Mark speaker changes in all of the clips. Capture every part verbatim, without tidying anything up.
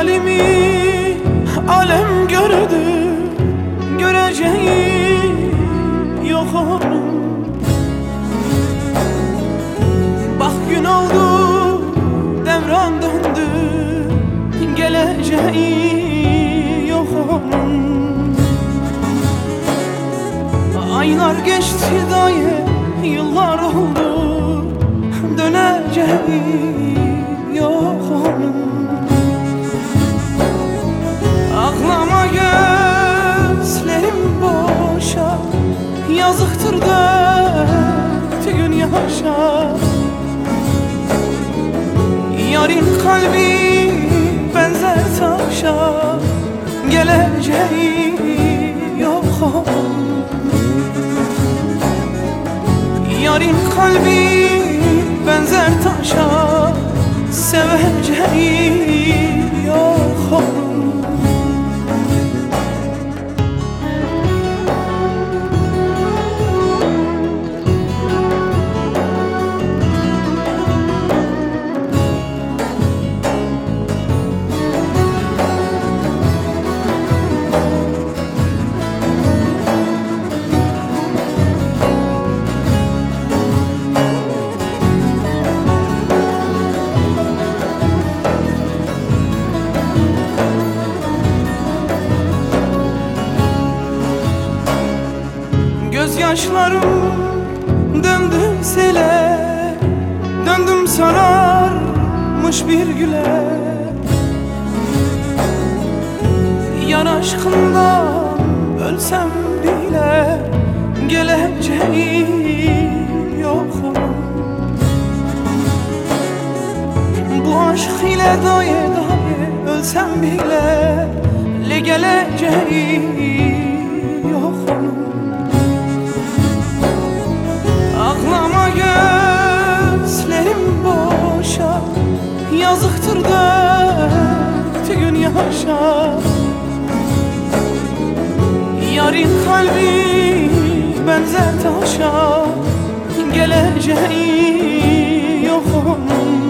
Speaker 1: halimi alem gördü, göreceği yok onun. Bak gün oldu, devran döndü, geleceği yok onun. Aylar geçti daye, yıllar oldu, döneceği yok onun. Ağlama gözlerim boşa, yazıktır dört gün yaşa. Yarın kalbi benzer taşa, geleceği yok onun. Yarın kalbi benzer taşa, seveceği yok onun. Gözyaşlarım döndü sele, döndüm sararmış bir güle. Yar aşkından ölsem bile, geleceği yok onun. Bu aşk ile daye daye ölsem bile, le geleceği yok onun. Ağlama gözlerim boşa, yazıktır dört gün yaşa. Yarın kalbi benzer taşa, geleceği yok onun.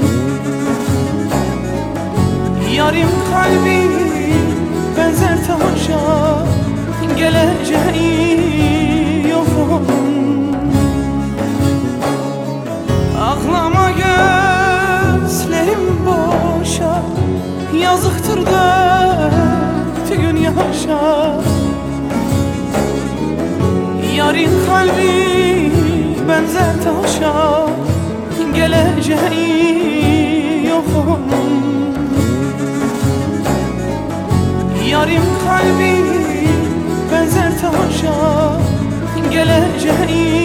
Speaker 1: Yarın kalbi benzer taşa, geleceği yok onun. Ağlama gözlerim boşa, yazıktır dört gün yaşa. Yarın kalbi benzer taşa, geleceği yok onun. Yarın kalbi benzer taşa, geleceği